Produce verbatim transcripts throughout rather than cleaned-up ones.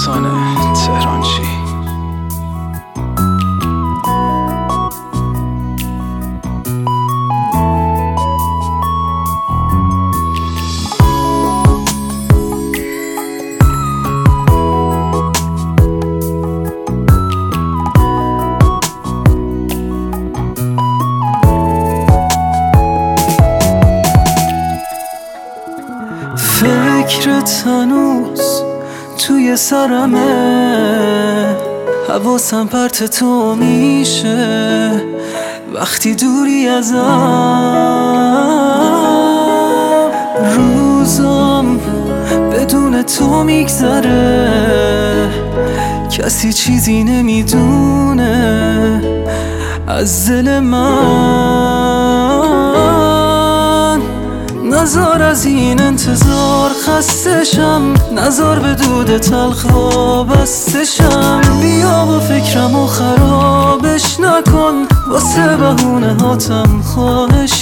رسانه تهرانچی. فکرت هنوز توی سرمه، حواسم پرت تو میشه وقتی دوری ازم. روزم بدون تو میگذره، کسی چیزی نمیدونه از دل من. نزار از این انتظار خستشم، نزار به دود تلخ وابستشم. بیا با فکرمو خرابش نکن، واسه بهونه هاتم خواهش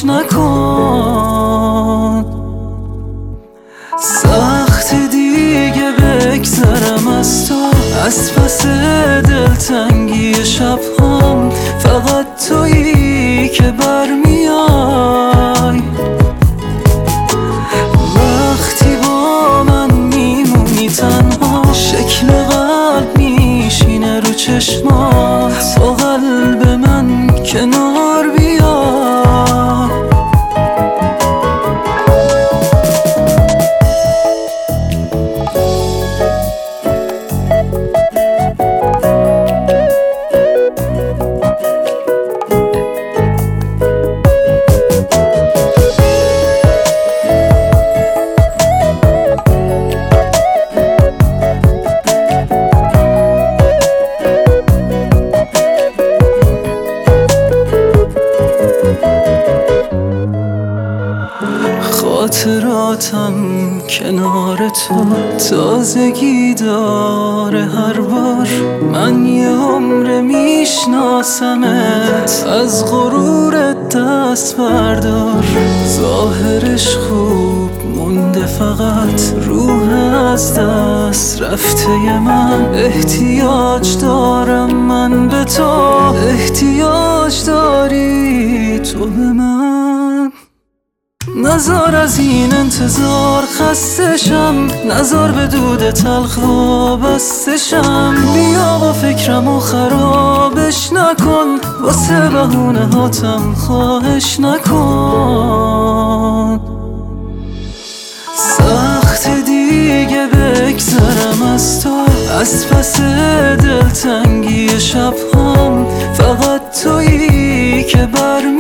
نکن. سخت دیگه بگذرم از تو، از پس دلتنگی شبهام. فقط تویی که برمیای، تنها شکل قلب میشینه رو چشمات. با قلب من کنار بیا. خاطراتم کنار تو تازگی داره هر بار. من یه عمر میشناسمت، از غرورت دست بردار. ظاهرش خوب مونده فقط روح از دست رفته من. احتیاج دارم من به تو، احتیاج داری تو به من. نزار از این انتظار خستشم، نزار به دود تلخ وابستشم. بیا با فکرمو خرابش نکن، واسه بهونه هاتم خواهش نکن. سخت دیگه بگذرم از تو، از پس دلتنگی شبهام. فقط تویی که برمی